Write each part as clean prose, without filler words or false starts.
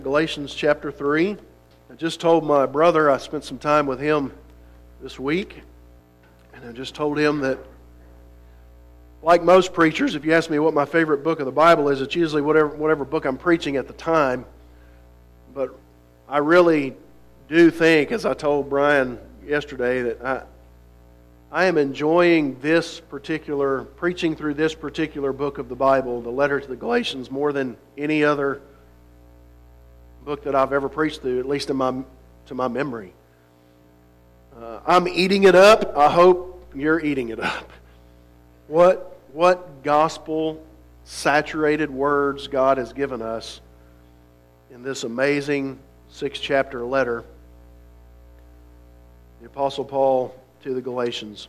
Galatians chapter 3. I just told my brother, I spent some time with him this week, and I just told him that, like most preachers, if you ask me what my favorite book of the Bible is, it's usually whatever book I'm preaching at the time. But I really do think, as I told Brian yesterday, that I am enjoying preaching through this particular book of the Bible, the letter to the Galatians, more than any other book that I've ever preached through, at least to my memory. I'm eating it up. I hope you're eating it up. What gospel-saturated words God has given us in this amazing 6-chapter letter, the Apostle Paul to the Galatians.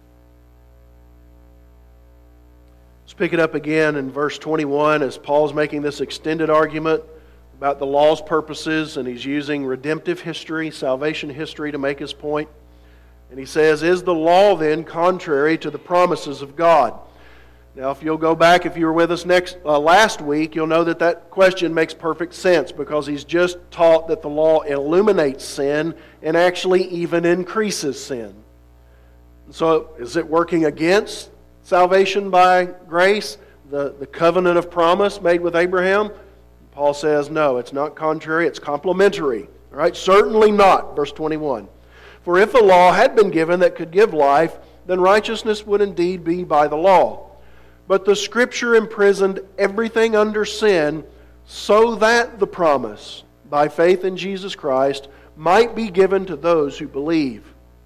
Let's pick it up again in verse 21 as Paul's making this extended argument about the law's purposes, and he's using redemptive history, salvation history, to make his point. And he says, "Is the law then contrary to the promises of God?" Now, if you'll go back, if you were with us last week, you'll know that question makes perfect sense, because he's just taught that the law illuminates sin and actually even increases sin. So, is it working against salvation by grace, the covenant of promise made with Abraham? Paul says, no, it's not contrary, it's complementary. All right? Certainly not, verse 21. "For if a law had been given that could give life, then righteousness would indeed be by the law. But the Scripture imprisoned everything under sin, so that the promise, by faith in Jesus Christ, might be given to those who believe.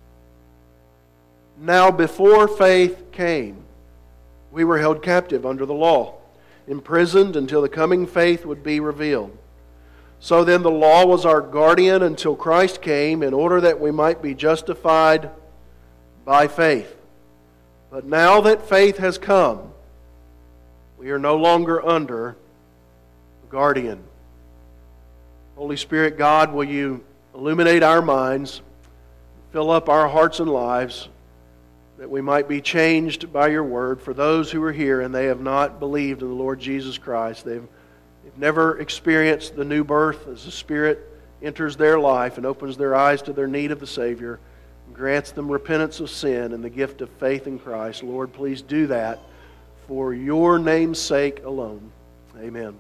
Now before faith came, we were held captive under the law, imprisoned until the coming faith would be revealed. So then the law was our guardian until Christ came, in order that we might be justified by faith. But now that faith has come, we are no longer under the guardian." Holy Spirit, God, will you illuminate our minds, fill up our hearts and lives, that we might be changed by your word. For those who are here and they have not believed in the Lord Jesus Christ, they've never experienced the new birth as the Spirit enters their life and opens their eyes to their need of the Savior and grants them repentance of sin and the gift of faith in Christ. Lord, please do that for your name's sake alone. Amen.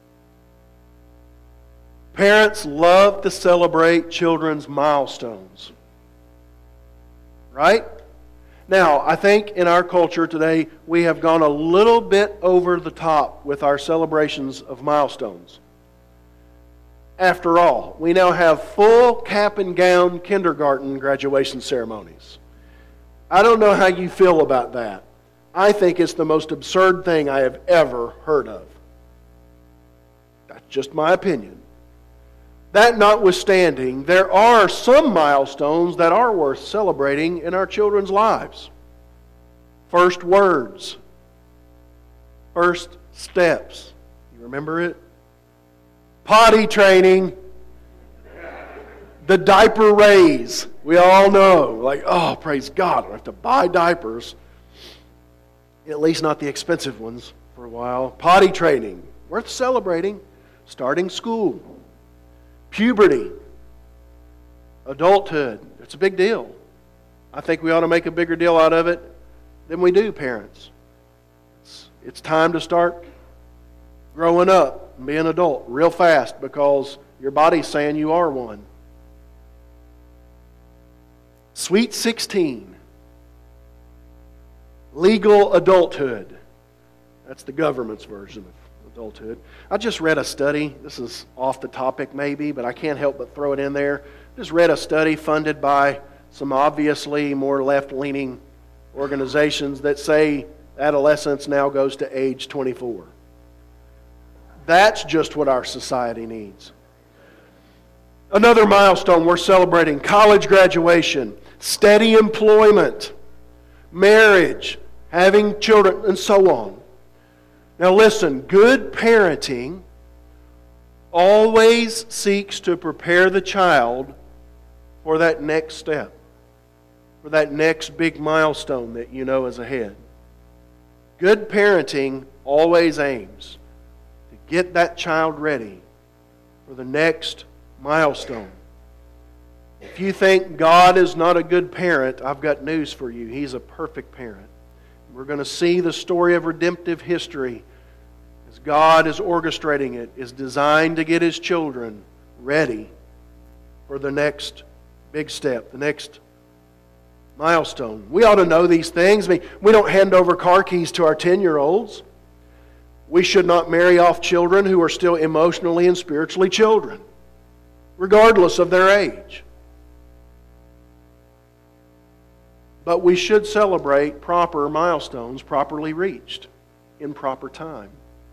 Parents love to celebrate children's milestones. Right? Now, I think in our culture today, we have gone a little bit over the top with our celebrations of milestones. After all, we now have full cap and gown kindergarten graduation ceremonies. I don't know how you feel about that. I think it's the most absurd thing I have ever heard of. That's just my opinion. That notwithstanding, there are some milestones that are worth celebrating in our children's lives. First words. First steps. You remember it? Potty training. The diaper raise. We all know. Like, oh, praise God, I don't have to buy diapers. At least not the expensive ones for a while. Potty training. Worth celebrating. Starting school. Puberty, adulthood, it's a big deal. I think we ought to make a bigger deal out of it than we do, parents. It's time to start growing up and being an adult real fast, because your body's saying you are one. Sweet 16, legal adulthood. That's the government's version of adulthood. I just read a study. This is off the topic maybe, but I can't help but throw it in there. Just read a study funded by some obviously more left-leaning organizations that say adolescence now goes to age 24. That's just what our society needs. Another milestone we're celebrating: college graduation, steady employment, marriage, having children, and so on. Now listen, good parenting always seeks to prepare the child for that next step, for that next big milestone that you know is ahead. Good parenting always aims to get that child ready for the next milestone. If you think God is not a good parent, I've got news for you. He's a perfect parent. We're going to see the story of redemptive history as God is orchestrating it, is designed to get His children ready for the next big step, the next milestone. We ought to know these things. I mean, we don't hand over car keys to our 10-year-olds. We should not marry off children who are still emotionally and spiritually children, regardless of their age. But we should celebrate proper milestones properly reached in proper time.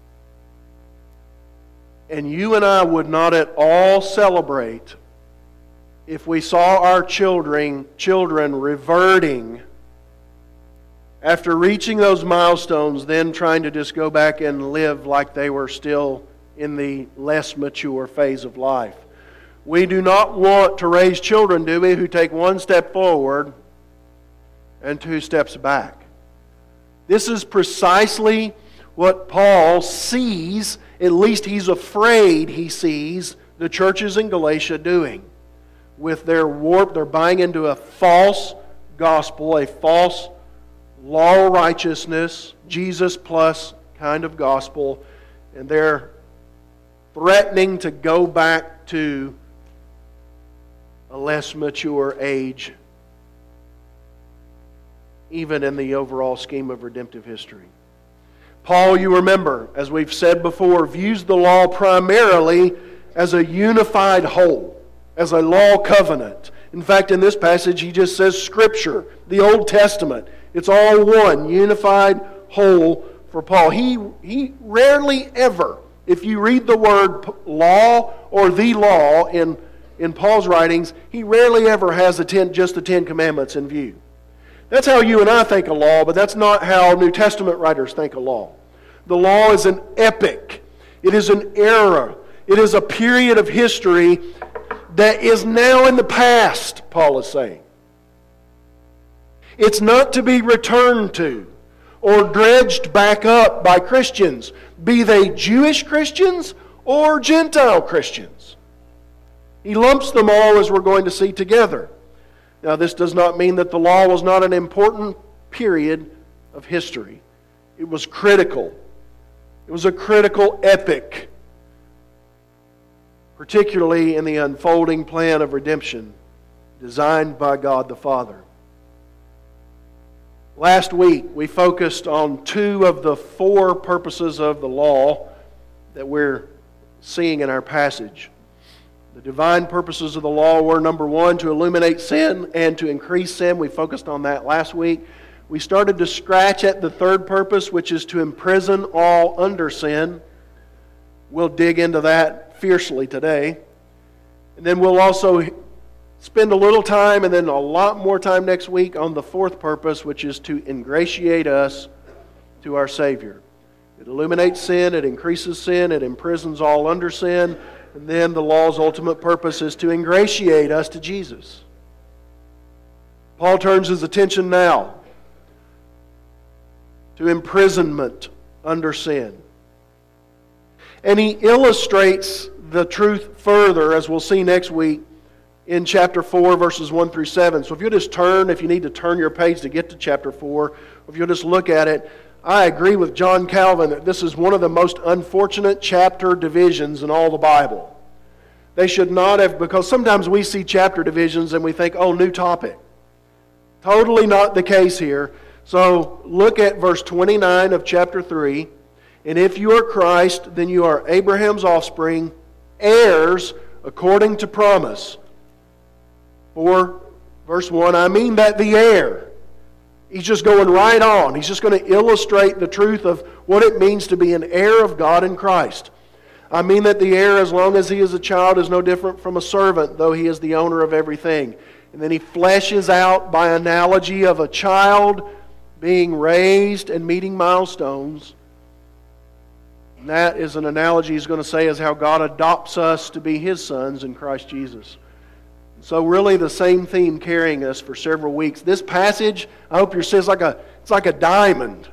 And you and I would not at all celebrate if we saw our children reverting after reaching those milestones, then trying to just go back and live like they were still in the less mature phase of life. We do not want to raise children, do we, who take one step forward and 2 steps back. This is precisely what Paul sees, at least he's afraid he sees, the churches in Galatia doing. With their they're buying into a false gospel, a false law righteousness, Jesus plus kind of gospel, and they're threatening to go back to a less mature age, even in the overall scheme of redemptive history. Paul, you remember, as we've said before, views the law primarily as a unified whole, as a law covenant. In fact, in this passage, he just says Scripture, the Old Testament. It's all one, unified whole for Paul. He rarely ever, if you read the word law or the law in Paul's writings, he rarely ever has just the Ten Commandments in view. That's how you and I think of law, but that's not how New Testament writers think of law. The law is an epic. It is an era. It is a period of history that is now in the past, Paul is saying. It's not to be returned to or dredged back up by Christians, be they Jewish Christians or Gentile Christians. He lumps them all, as we're going to see, together. Now, this does not mean that the law was not an important period of history. It was critical. It was a critical epic, particularly in the unfolding plan of redemption designed by God the Father. Last week, we focused on 2 of the 4 purposes of the law that we're seeing in our passage. The divine purposes of the law were, number 1, to illuminate sin and to increase sin. We focused on that last week. We started to scratch at the 3rd purpose, which is to imprison all under sin. We'll dig into that fiercely today. And then we'll also spend a little time and then a lot more time next week on the 4th purpose, which is to ingratiate us to our Savior. It illuminates sin, it increases sin, it imprisons all under sin, and then the law's ultimate purpose is to ingratiate us to Jesus. Paul turns his attention now to imprisonment under sin. And he illustrates the truth further, as we'll see next week, in chapter 4, verses 1 through 7. So if you'll just turn, if you need to turn your page to get to chapter 4, if you'll just look at it, I agree with John Calvin that this is one of the most unfortunate chapter divisions in all the Bible. They should not have, because sometimes we see chapter divisions and we think, oh, new topic. Totally not the case here. So look at verse 29 of chapter 3. And if you are Christ, then you are Abraham's offspring, heirs according to promise. For verse 1, I mean that the heir. He's just going right on. He's just going to illustrate the truth of what it means to be an heir of God in Christ. I mean that the heir, as long as he is a child, is no different from a servant, though he is the owner of everything. And then he fleshes out by analogy of a child being raised and meeting milestones. And that is an analogy he's going to say is how God adopts us to be His sons in Christ Jesus. So really the same theme carrying us for several weeks. This passage, I hope you're seeing, it's like a diamond.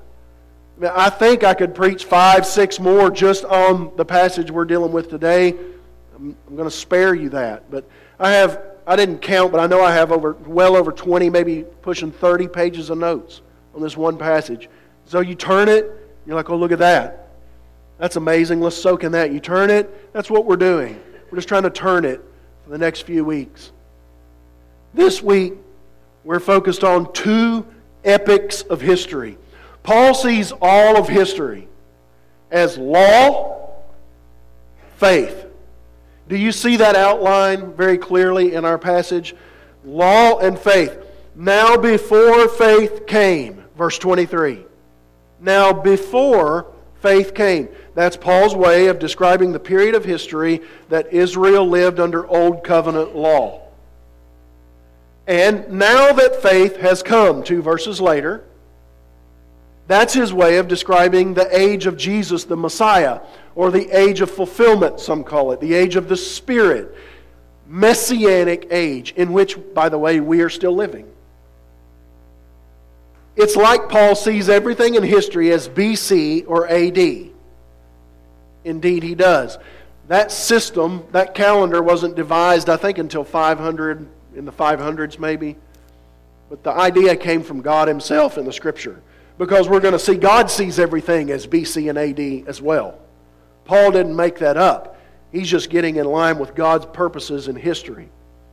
I think I could preach 5, 6 more just on the passage we're dealing with today. I'm going to spare you that. But I didn't count, but I know I have well over 20, maybe pushing 30 pages of notes on this one passage. So you turn it, you're like, oh, look at that. That's amazing. Let's soak in that. You turn it, that's what we're doing. We're just trying to turn it for the next few weeks. This week, we're focused on two epics of history. Paul sees all of history as law, faith. Do you see that outline very clearly in our passage? Law and faith. Now before faith came, verse 23. Now before faith came. That's Paul's way of describing the period of history that Israel lived under Old Covenant law. And now that faith has come, 2 verses later, that's his way of describing the age of Jesus, the Messiah, or the age of fulfillment, some call it, the age of the Spirit, messianic age, in which, by the way, we are still living. It's like Paul sees everything in history as BC or AD. Indeed, he does. That system, that calendar wasn't devised, I think, until 500, in the 500s maybe. But the idea came from God Himself in the Scripture. Because we're going to see God sees everything as BC and AD as well. Paul didn't make that up. He's just getting in line with God's purposes in history.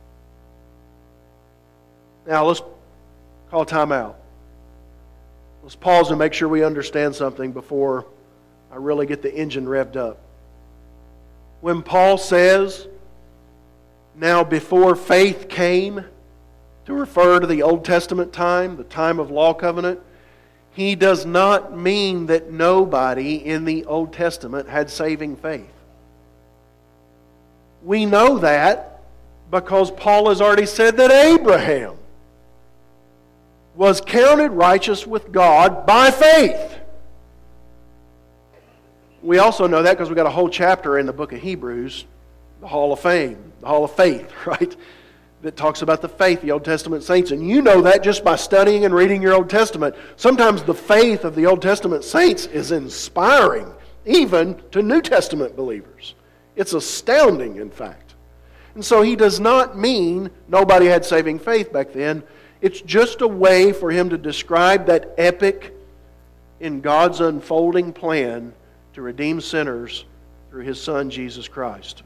Now let's call time out. Let's pause and make sure we understand something before I really get the engine revved up. When Paul says, now before faith came, to refer to the Old Testament time, the time of law covenant, he does not mean that nobody in the Old Testament had saving faith. We know that because Paul has already said that Abraham was counted righteous with God by faith. We also know that because we've got a whole chapter in the book of Hebrews, the Hall of Fame, the Hall of Faith, right? That talks about the faith of the Old Testament saints. And you know that just by studying and reading your Old Testament. Sometimes the faith of the Old Testament saints is inspiring, even to New Testament believers. It's astounding, in fact. And so he does not mean nobody had saving faith back then. It's just a way for him to describe that epic in God's unfolding plan to redeem sinners through His Son, Jesus Christ.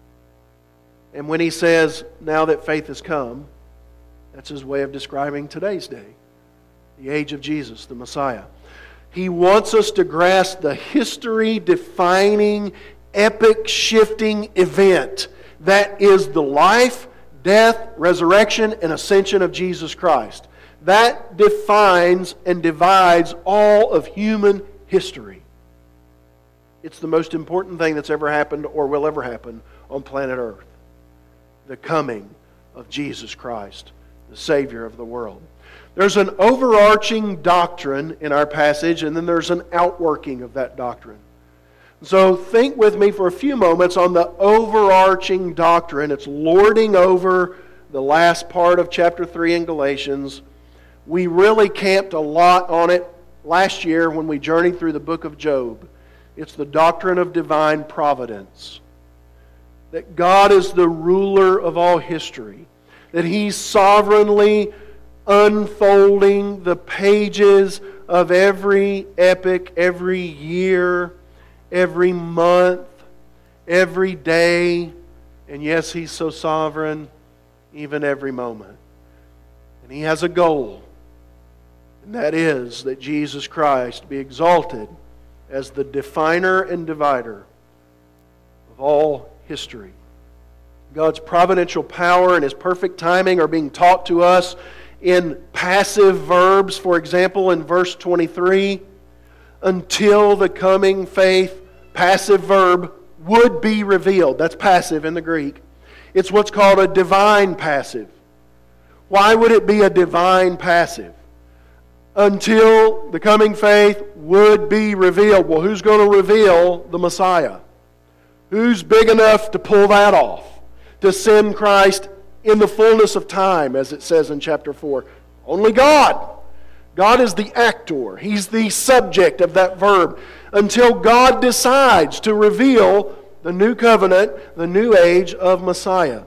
And when he says, now that faith has come, that's his way of describing today's day, the age of Jesus, the Messiah. He wants us to grasp the history-defining, epic-shifting event that is the life, death, resurrection, and ascension of Jesus Christ. That defines and divides all of human history. It's the most important thing that's ever happened or will ever happen on planet Earth. The coming of Jesus Christ, the Savior of the world. There's an overarching doctrine in our passage, and then there's an outworking of that doctrine. So think with me for a few moments on the overarching doctrine. It's lording over the last part of chapter 3 in Galatians. We really camped a lot on it last year when we journeyed through the book of Job. It's the doctrine of divine providence. That God is the ruler of all history. That He's sovereignly unfolding the pages of every epic, every year, every month, every day. And yes, He's so sovereign, even every moment. And He has a goal. And that is that Jesus Christ be exalted as the definer and divider of all history. God's providential power and His perfect timing are being taught to us in passive verbs. For example, in verse 23, until the coming faith, passive verb, would be revealed. That's passive in the Greek. It's what's called a divine passive. Why would it be a divine passive? Until the coming faith would be revealed. Well, who's going to reveal the Messiah? Who's big enough to pull that off? To send Christ in the fullness of time, as it says in chapter 4. Only God. God is the actor. He's the subject of that verb. Until God decides to reveal the new covenant, the new age of Messiah.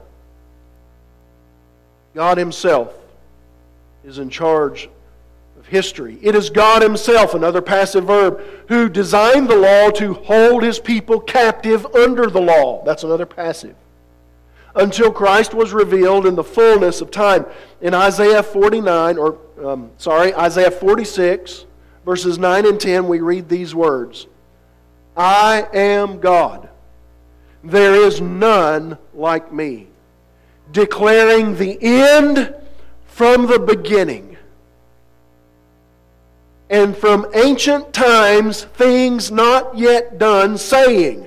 God Himself is in charge of history. It is God Himself, another passive verb, who designed the law to hold His people captive under the law. That's another passive. Until Christ was revealed in the fullness of time. In Isaiah 46, verses 9 and 10, we read these words, I am God. There is none like me, declaring the end from the beginning, and from ancient times things not yet done, saying,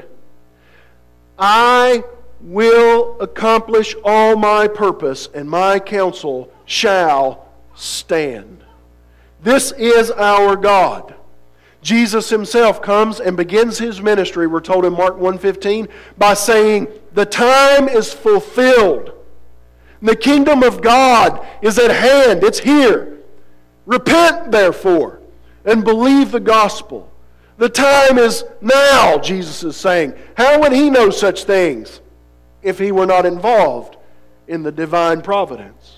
I will accomplish all my purpose, and my counsel shall stand. This is our God. Jesus Himself comes and begins His ministry, we're told in Mark 1:15, by saying, the time is fulfilled. The kingdom of God is at hand. It's here. Repent, therefore, and believe the gospel. The time is now, Jesus is saying. How would He know such things if He were not involved in the divine providence?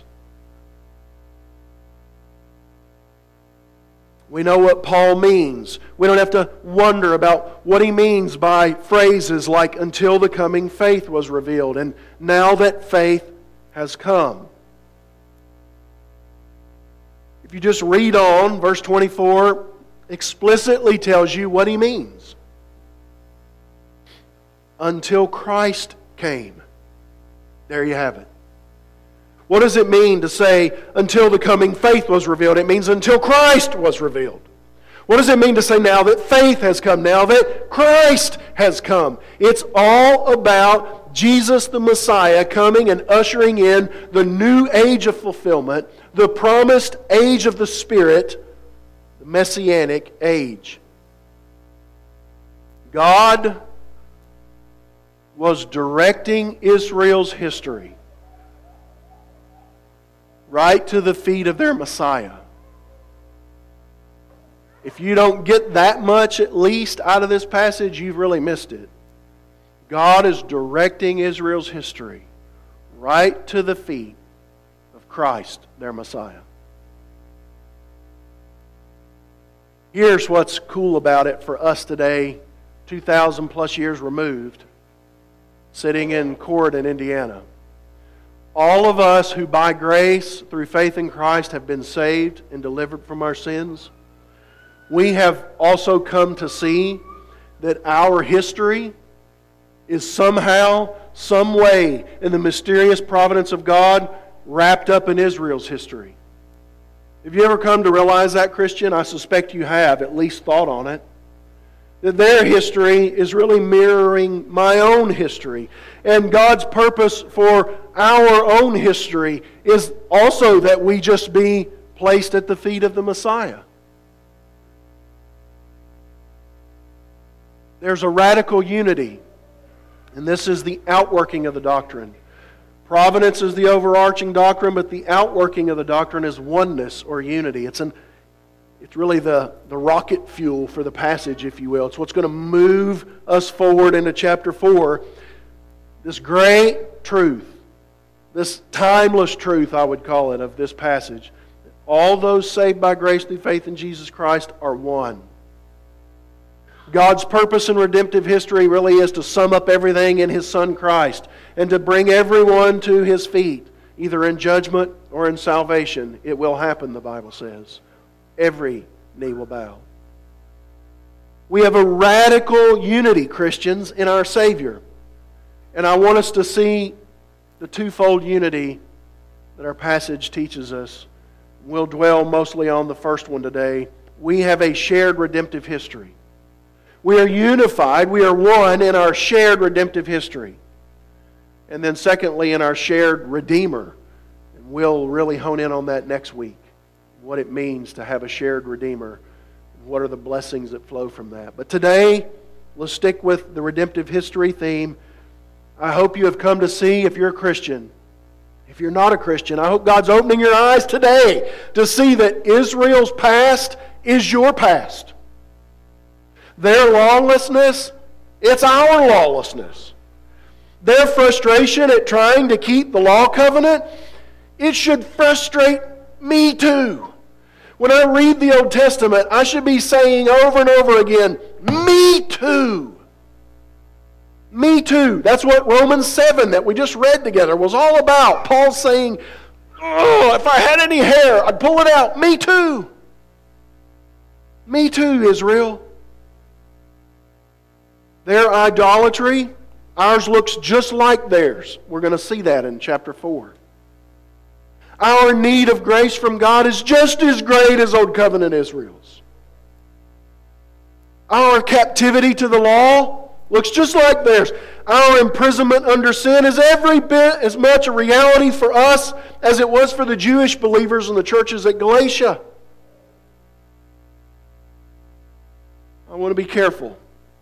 We know what Paul means. We don't have to wonder about what he means by phrases like, until the coming faith was revealed, and now that faith has come. If you just read on, verse 24 explicitly tells you what he means. Until Christ came. There you have it. What does it mean to say, until the coming faith was revealed? It means until Christ was revealed. What does it mean to say, now that faith has come, now that Christ has come? It's all about Jesus the Messiah coming and ushering in the new age of fulfillment, the promised age of the Spirit, the Messianic age. God was directing Israel's history right to the feet of their Messiah. If you don't get that much at least out of this passage, you've really missed it. God is directing Israel's history right to the feet of Christ, their Messiah. Here's what's cool about it for us today, 2,000 plus years removed, sitting in court in Indiana. All of us who by grace, through faith in Christ, have been saved and delivered from our sins, we have also come to see that our history is somehow, some way, in the mysterious providence of God, wrapped up in Israel's history. Have you ever come to realize that, Christian? I suspect you have, at least thought on it. That their history is really mirroring my own history. And God's purpose for our own history is also that we just be placed at the feet of the Messiah. There's a radical unity, and this is the outworking of the doctrine. Providence is the overarching doctrine, but the outworking of the doctrine is oneness or unity. It's really the rocket fuel for the passage, if you will. It's what's going to move us forward into chapter 4. This great truth, this timeless truth, I would call it, of this passage. All those saved by grace through faith in Jesus Christ are one. God's purpose in redemptive history really is to sum up everything in His Son Christ and to bring everyone to His feet, either in judgment or in salvation. It will happen, the Bible says. Every knee will bow. We have a radical unity, Christians, in our Savior. And I want us to see the twofold unity that our passage teaches us. We'll dwell mostly on the first one today. We have a shared redemptive history. We are unified, we are one in our shared redemptive history. And then secondly, in our shared Redeemer. And we'll really hone in on that next week. What it means to have a shared Redeemer. And what are the blessings that flow from that. But today, let's stick with the redemptive history theme. I hope you have come to see, if you're a Christian. If you're not a Christian, I hope God's opening your eyes today to see that Israel's past is your past. Their lawlessness It's our lawlessness. Their frustration at trying to keep the law covenant, it should frustrate me too. When I read the Old Testament, I should be saying over and over again, me too. Me too. That's what Romans 7 that we just read together was all about. Paul saying, oh, if I had any hair, I'd pull it out. Me too. Me too, Israel. Their idolatry, ours looks just like theirs. We're going to see that in chapter 4. Our need of grace from God is just as great as Old Covenant Israel's. Our captivity to the law looks just like theirs. Our imprisonment under sin is every bit as much a reality for us as it was for the Jewish believers in the churches at Galatia. I want to be careful,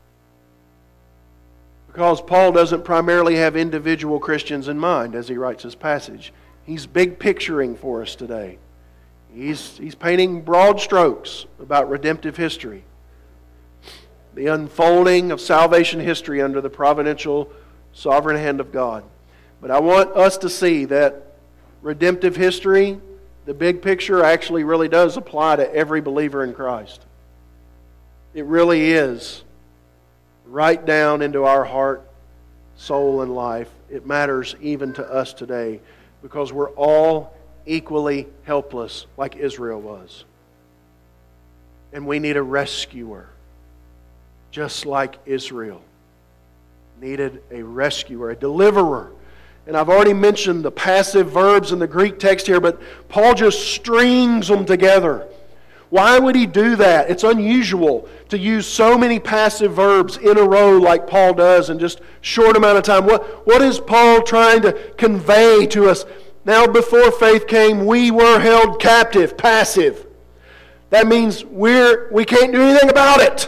because Paul doesn't primarily have individual Christians in mind as he writes this passage. He's big picturing for us today. He's painting broad strokes about redemptive history. The unfolding of salvation history under the providential, sovereign hand of God. But I want us to see that redemptive history, the big picture, actually really does apply to every believer in Christ. It really is right down into our heart, soul, and life. It matters even to us today, because we're all equally helpless like Israel was. And we need a rescuer, just like Israel needed a rescuer, a deliverer. And I've already mentioned the passive verbs in the Greek text here, but Paul just strings them together. Why would he do that? It's unusual to use so many passive verbs in a row like Paul does in just a short amount of time. What is Paul trying to convey to us? Now, before faith came, we were held captive, passive. That means we can't do anything about it.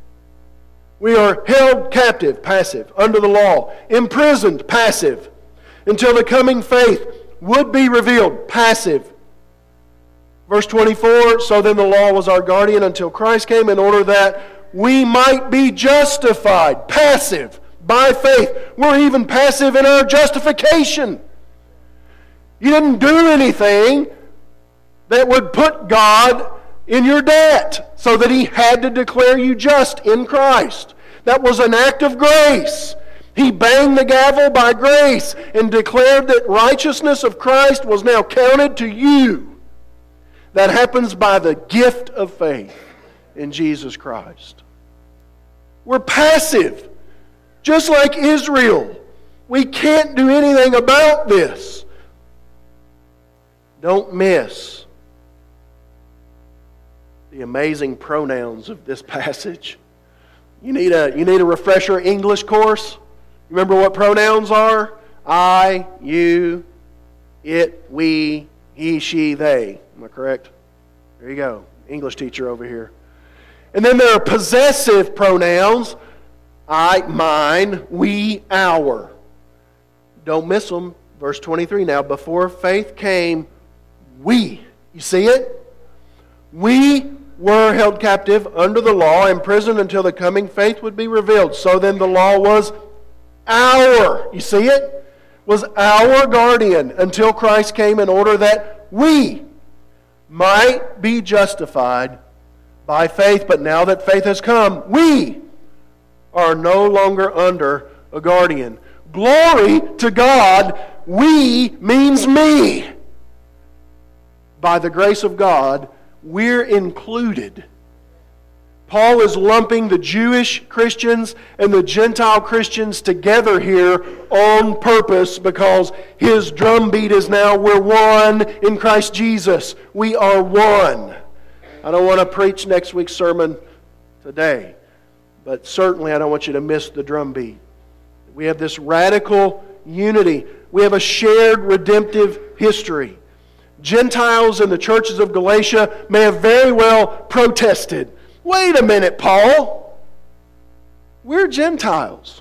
We are held captive, passive, under the law, imprisoned, passive, until the coming faith would be revealed, passive. Verse 24, so then the law was our guardian until Christ came, in order that we might be justified, passive, by faith. We're even passive in our justification. You didn't do anything that would put God in your debt so that He had to declare you just in Christ. That was an act of grace. He banged the gavel by grace and declared that righteousness of Christ was now counted to you. That happens by the gift of faith in Jesus Christ. We're passive, just like Israel. We can't do anything about this. Don't miss the amazing pronouns of this passage. You need a refresher English course? You remember what pronouns are? I, you, it, we, he, she, they. Am I correct? There you go. English teacher over here. And then there are possessive pronouns. I, mine, we, our. Don't miss them. Verse 23. Now, before faith came, we. You see it? We were held captive under the law, imprisoned until the coming faith would be revealed. So then the law was our. You see it? Was our guardian until Christ came, in order that we might be justified by faith. But now that faith has come, we are no longer under a guardian. Glory to God, we means me. By the grace of God, we're included. Paul is lumping the Jewish Christians and the Gentile Christians together here on purpose, because his drumbeat is now, we're one in Christ Jesus. We are one. I don't want to preach next week's sermon today, but certainly I don't want you to miss the drumbeat. We have this radical unity. We have a shared redemptive history. Gentiles in the churches of Galatia may have very well protested. Wait a minute, Paul. We're Gentiles.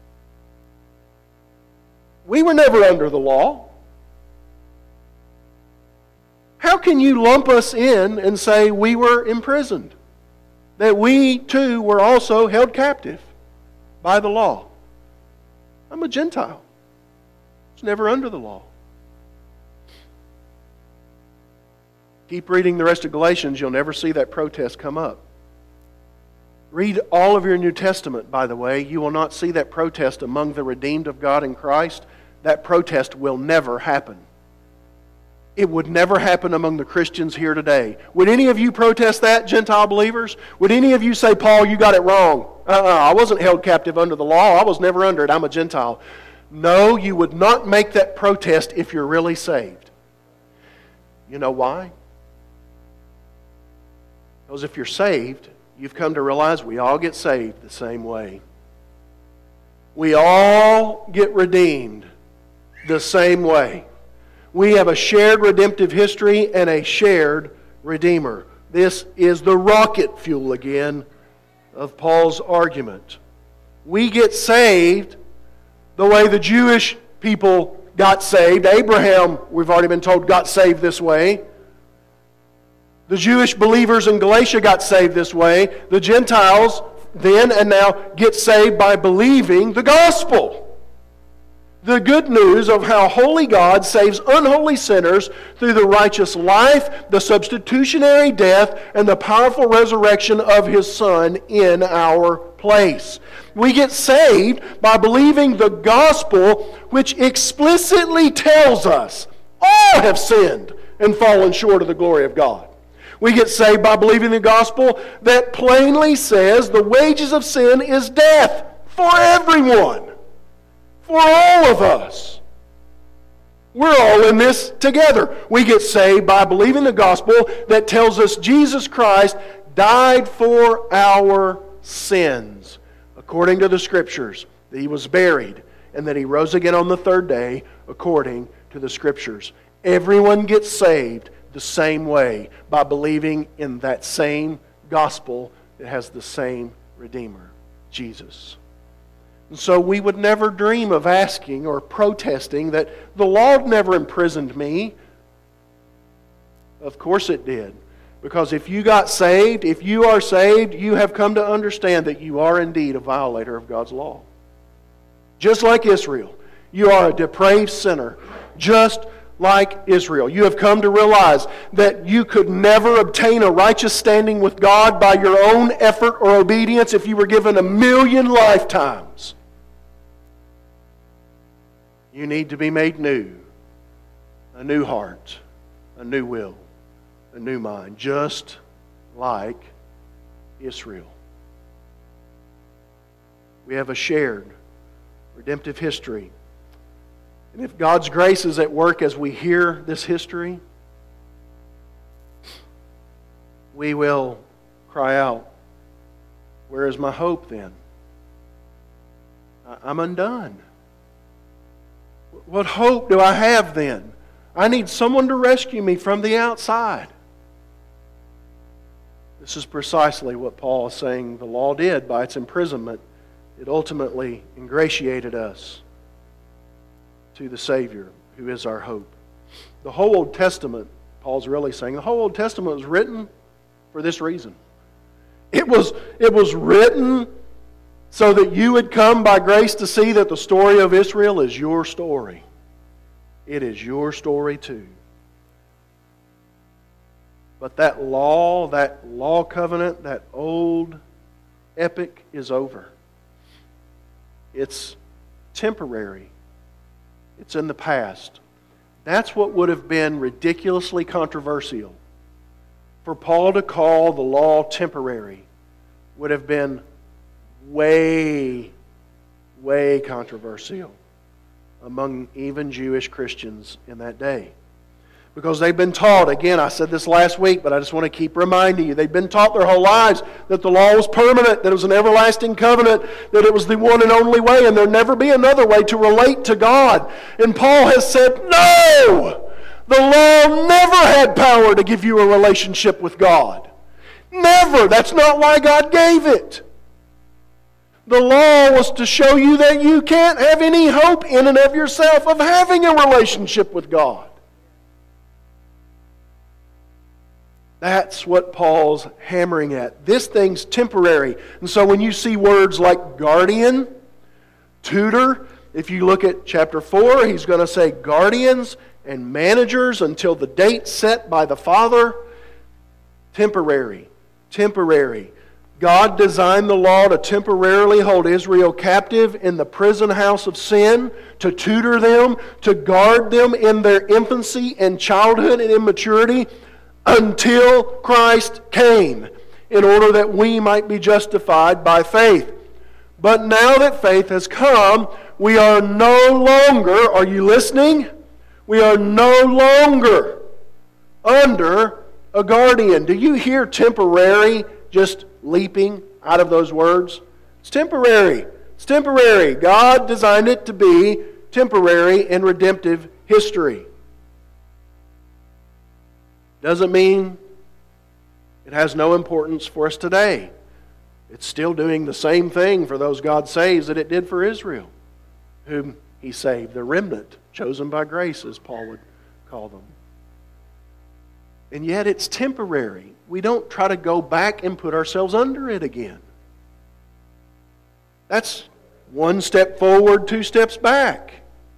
We were never under the law. How can you lump us in and say we were imprisoned? That we too were also held captive? by the law. I'm a Gentile. I was never under the law. Keep reading the rest of Galatians, you'll never see that protest come up. Read all of your New Testament, by the way. You will not see that protest among the redeemed of God in Christ. That protest will never happen. It would never happen among the Christians here today. Would any of you protest that, Gentile believers? Would any of you say, Paul, you got it wrong? I wasn't held captive under the law. I was never under it. I'm a Gentile. No, you would not make that protest if you're really saved. You know why? Because if you're saved, you've come to realize we all get saved the same way. We all get redeemed the same way. We have a shared redemptive history and a shared Redeemer. This is the rocket fuel again of Paul's argument. We get saved the way the Jewish people got saved. Abraham, we've already been told, got saved this way. The Jewish believers in Galatia got saved this way. The Gentiles then and now get saved by believing the gospel. The good news of how holy God saves unholy sinners through the righteous life, the substitutionary death, and the powerful resurrection of His Son in our place. We get saved by believing the gospel, which explicitly tells us all have sinned and fallen short of the glory of God. We get saved by believing the gospel that plainly says the wages of sin is death for everyone. For all of us. We're all in this together. We get saved by believing the gospel that tells us Jesus Christ died for our sins, according to the Scriptures, that He was buried, and that He rose again on the third day, according to the Scriptures. Everyone gets saved the same way, by believing in that same gospel that has the same Redeemer, Jesus. And so we would never dream of asking or protesting that the law never imprisoned me. Of course it did. Because if you got saved, if you are saved, you have come to understand that you are indeed a violator of God's law. Just like Israel. You are a depraved sinner. Just like Israel. You have come to realize that you could never obtain a righteous standing with God by your own effort or obedience if you were given 1,000,000 lifetimes. You need to be made new. A new heart, a new will, a new mind, just like Israel. We have a shared redemptive history. And if God's grace is at work as we hear this history, we will cry out, where is my hope then? I'm undone. What hope do I have then? I need someone to rescue me from the outside. This is precisely what Paul is saying the law did by its imprisonment. It ultimately ingratiated us to the Savior, who is our hope. The whole Old Testament, Paul's really saying, the whole Old Testament was written for this reason. It was written so that you would come by grace to see that the story of Israel is your story. It is your story too. But that law covenant, that old epic is over. It's temporary. It's in the past. That's what would have been ridiculously controversial. For Paul to call the law temporary would have been way controversial among even Jewish Christians in that day. Because they've been taught, again, I said this last week, but I just want to keep reminding you, they've been taught their whole lives that the law was permanent, that it was an everlasting covenant, that it was the one and only way, and there'll never be another way to relate to God. And Paul has said, no! The law never had power to give you a relationship with God. Never! That's not why God gave it. The law was to show you that you can't have any hope in and of yourself of having a relationship with God. That's what Paul's hammering at. This thing's temporary. And so when you see words like guardian, tutor, if you look at chapter 4, he's going to say guardians and managers until the date set by the Father. Temporary. Temporary. God designed the law to temporarily hold Israel captive in the prison house of sin, to tutor them, to guard them in their infancy and childhood and immaturity until Christ came, in order that we might be justified by faith. But now that faith has come, we are no longer, are you listening? We are no longer under a guardian. Do you hear temporary just leaping out of those words? It's temporary. It's temporary. God designed it to be temporary in redemptive history. Doesn't mean it has no importance for us today. It's still doing the same thing for those God saves that it did for Israel, whom He saved, the remnant, chosen by grace, as Paul would call them. And yet it's temporary. We don't try to go back and put ourselves under it again. That's one step forward, two steps back.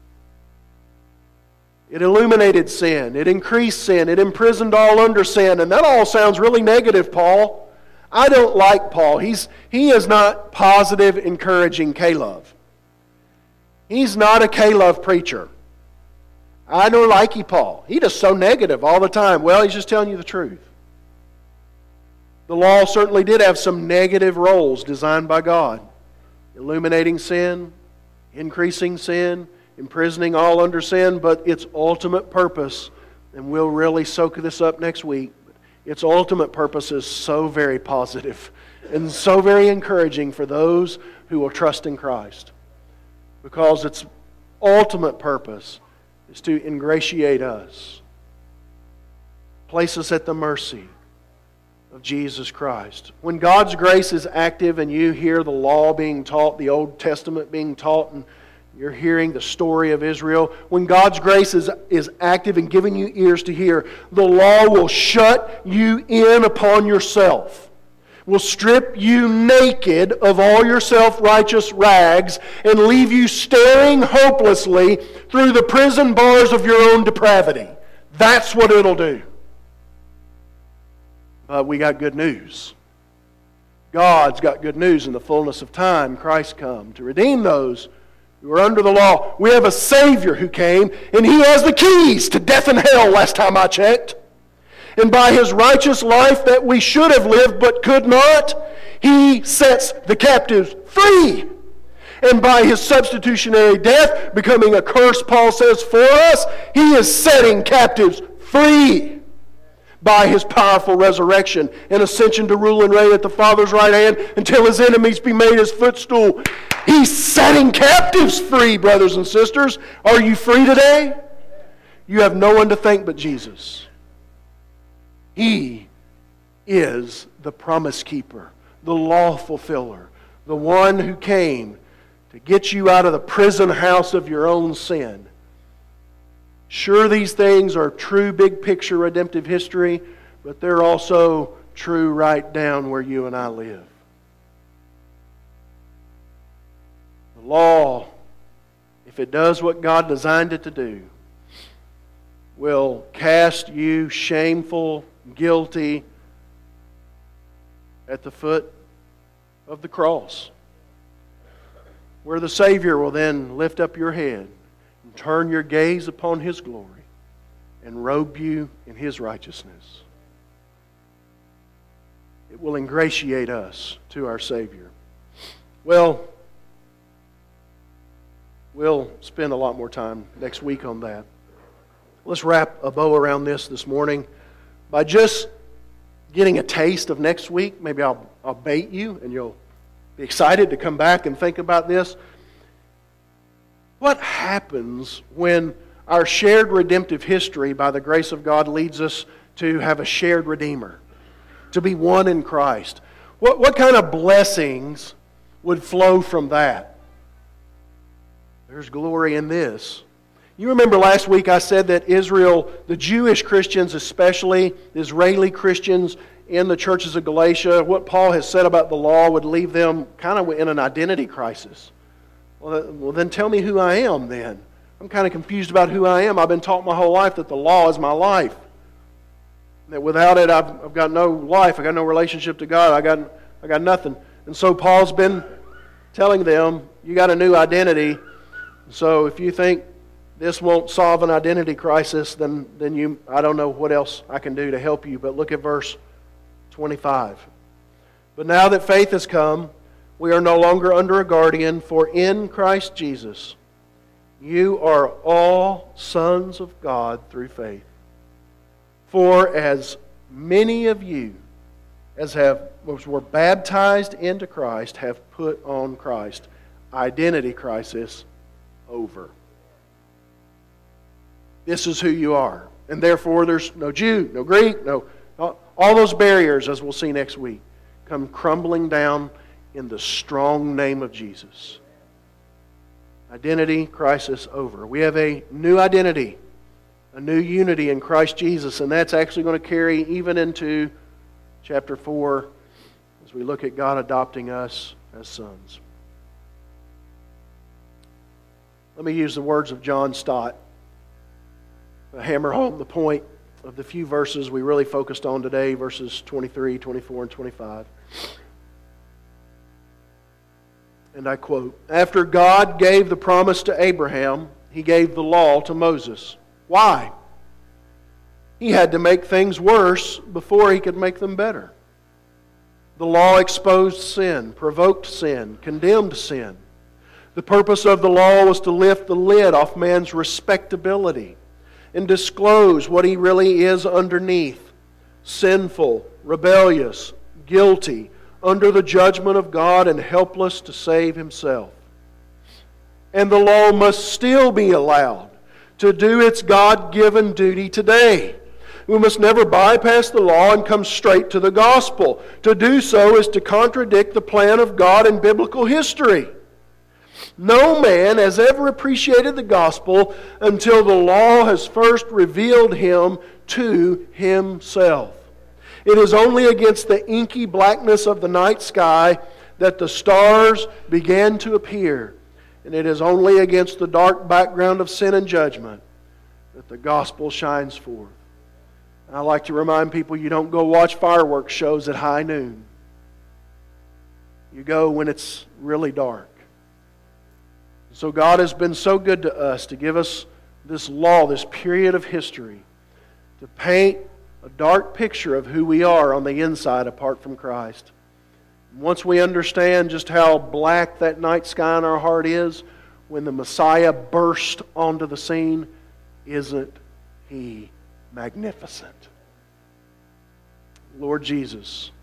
It illuminated sin. It increased sin. It imprisoned all under sin. And that all sounds really negative, Paul. I don't like Paul. He is not positive, encouraging K-Love. He's not a K-Love preacher. I don't like you, Paul. He's just so negative all the time. Well, he's just telling you the truth. The law certainly did have some negative roles designed by God. Illuminating sin, increasing sin, imprisoning all under sin, but its ultimate purpose, and we'll really soak this up next week, its ultimate purpose is so very positive and so very encouraging for those who will trust in Christ. Because its ultimate purpose is to ingratiate us, place us at the mercy of Jesus Christ. When God's grace is active and you hear the law being taught, the Old Testament being taught, and you're hearing the story of Israel, when God's grace is active and giving you ears to hear, the law will shut you in upon yourself, will strip you naked of all your self-righteous rags and leave you staring hopelessly through the prison bars of your own depravity. That's what it'll do. But we got good news. God's got good news. In the fullness of time, Christ come to redeem those who are under the law. We have a Savior who came, and He has the keys to death and hell, last time I checked. And by His righteous life that we should have lived but could not, He sets the captives free. And by His substitutionary death, becoming a curse, Paul says, for us, He is setting captives free. By His powerful resurrection and ascension to rule and reign at the Father's right hand until His enemies be made His footstool. He's setting captives free, brothers and sisters. Are you free today? You have no one to thank but Jesus. He is the promise keeper, the law fulfiller, the one who came to get you out of the prison house of your own sin. Sure, these things are true big picture redemptive history, but they're also true right down where you and I live. The law, if it does what God designed it to do, will cast you shameful, guilty at the foot of the cross, where the Savior will then lift up your head and turn your gaze upon His glory and robe you in His righteousness. It will ingratiate us to our Savior. Well, we'll spend a lot more time next week on that. Let's wrap a bow around this morning by just getting a taste of next week. Maybe I'll bait you and you'll be excited to come back and think about this. What happens when our shared redemptive history, by the grace of God, leads us to have a shared Redeemer, to be one in Christ? What kind of blessings would flow from that? There's glory in this. You remember last week I said that Israel, the Jewish Christians especially, the Israeli Christians in the churches of Galatia, what Paul has said about the law would leave them kind of in an identity crisis. Well, then tell me who I am then. I'm kind of confused about who I am. I've been taught my whole life that the law is my life. That without it, I've got no life. I've got no relationship to God. I got nothing. And so Paul's been telling them, you got a new identity. So if you think this won't solve an identity crisis, then I don't know what else I can do to help you. But look at verse 25. But now that faith has come, we are no longer under a guardian, for in Christ Jesus you are all sons of God through faith. For as many of you as were baptized into Christ have put on Christ. Identity crisis over. This is who you are. And therefore there's no Jew, no Greek, all those barriers, as we'll see next week, come crumbling down in the strong name of Jesus. Identity crisis over. We have a new identity, a new unity in Christ Jesus, and that's actually going to carry even into chapter 4 as we look at God adopting us as sons. Let me use the words of John Stott to hammer home the point of the few verses we really focused on today, verses 23, 24, and 25. And I quote, "After God gave the promise to Abraham, He gave the law to Moses. Why? He had to make things worse before He could make them better. The law exposed sin, provoked sin, condemned sin. The purpose of the law was to lift the lid off man's respectability and disclose what he really is underneath: sinful, rebellious, guilty, under the judgment of God and helpless to save himself. And the law must still be allowed to do its God-given duty today. We must never bypass the law and come straight to the gospel. To do so is to contradict the plan of God in biblical history. No man has ever appreciated the gospel until the law has first revealed him to himself. It is only against the inky blackness of the night sky that the stars began to appear. And it is only against the dark background of sin and judgment that the gospel shines forth. And I like to remind people, you don't go watch fireworks shows at high noon. You go when it's really dark. So God has been so good to us to give us this law, this period of history, to paint a dark picture of who we are on the inside apart from Christ. Once we understand just how black that night sky in our heart is, when the Messiah burst onto the scene, isn't He magnificent? Lord Jesus,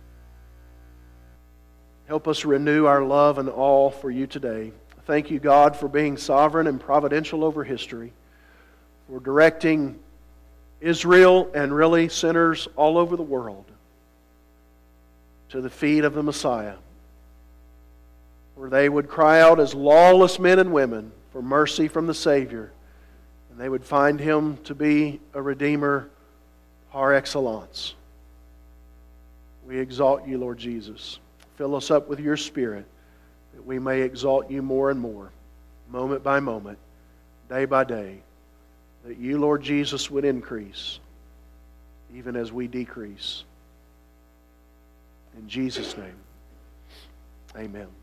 help us renew our love and awe for You today. Thank You, God, for being sovereign and providential over history, for directing Israel and really sinners all over the world to the feet of the Messiah, where they would cry out as lawless men and women for mercy from the Savior, and they would find Him to be a Redeemer par excellence. We exalt You, Lord Jesus. Fill us up with Your Spirit, that we may exalt You more and more, moment by moment, day by day, that You, Lord Jesus, would increase, even as we decrease. In Jesus' name, amen.